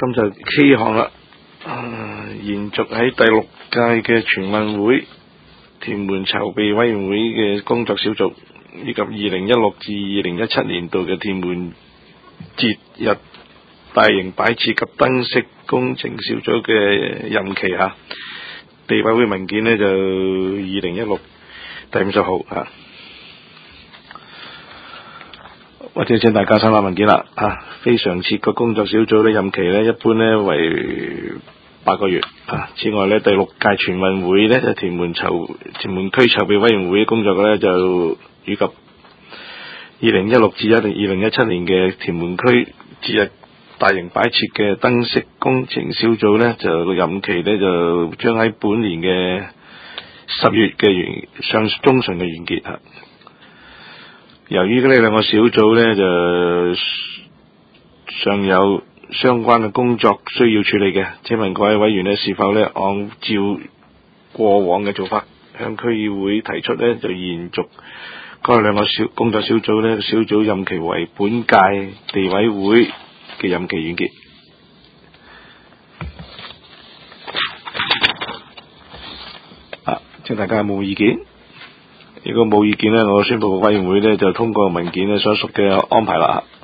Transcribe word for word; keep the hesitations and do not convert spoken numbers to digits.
咁就 K 項啦。啊，延續喺第六屆嘅全運會屯門籌備委員會嘅工作小組，以及二零一六至二零一七年度嘅屯門節日大型擺設及燈飾工程小組嘅任期嚇，地委會文件呢就二零一六第五十號嚇，或者請大家參考文件啦嚇。非常設個工作小組呢，任期呢一般呢為八個月啊。此外呢，第六屆全運會呢，就屯門籌屯門區籌備委員會工作嘅呢，就以及二零一六至二零一七年嘅屯門區節日大型擺設嘅燈飾工程小組呢，就任期呢就將喺本年嘅十月嘅完上中旬嘅完結嚇。由於呢兩個小組呢，就尚有相關嘅工作需要處理嘅，請問各位委員呢，是否呢按照過往嘅做法，向區議會提出呢，就延續嗰兩個小工作小組呢，小組任期為本屆地委會嘅任期完結。啊，請大家有冇意見？如果冇意見呢，我宣布個委員會呢就通過文件呢所屬嘅安排啦。